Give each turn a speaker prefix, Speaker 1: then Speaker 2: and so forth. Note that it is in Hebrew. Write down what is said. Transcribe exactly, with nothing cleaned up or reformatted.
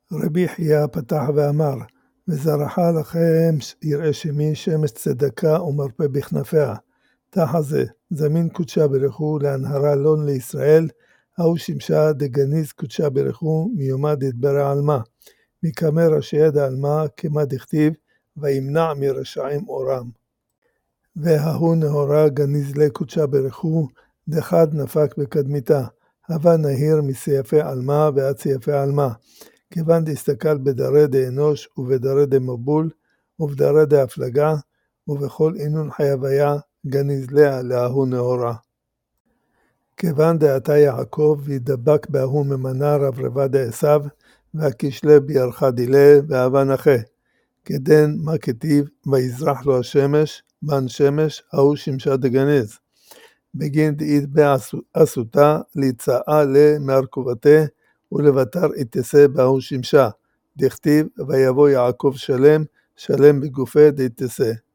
Speaker 1: רבי חייא פתח ואמר, וזרחה לכם יראה שמי שמש צדקה ומרפא בכנפיה. תחה זה, זמין קודשה ברכו להנהרה לון לישראל, ההוא שמשה דגניז קודשה ברכו מיומא דתברא עלמא. מקמא ראשי ידע עלמא כמה דכתיב, וימנע מרשעים אורם. וההוא נהורה גניז לה קודשה ברכו, דחד נפק בקדמיתה, הווה נהיר מסייפי עלמא ועד סייפי עלמא. כיוון דסתכל בדרי דאנוש ובדרי דמבול ובדרי דהפלגה ובכל אינון חייביה גניז לה להוא נהורה. כיוון דעתה יעקב וידבק בהוא ממנה רב רבה דעשיו והכשלה בירחה דילה והווה נחה. כדן מה כתיב ויזרח לו השמש מן שמש ההוא שמשה דגניז. בגין דאית בעשותה ליצאה לה מהרכובתה ולבטר יתסה בהוא שמשה, דכתיב ויבוא יעקב שלם, שלם בגופה דתסה.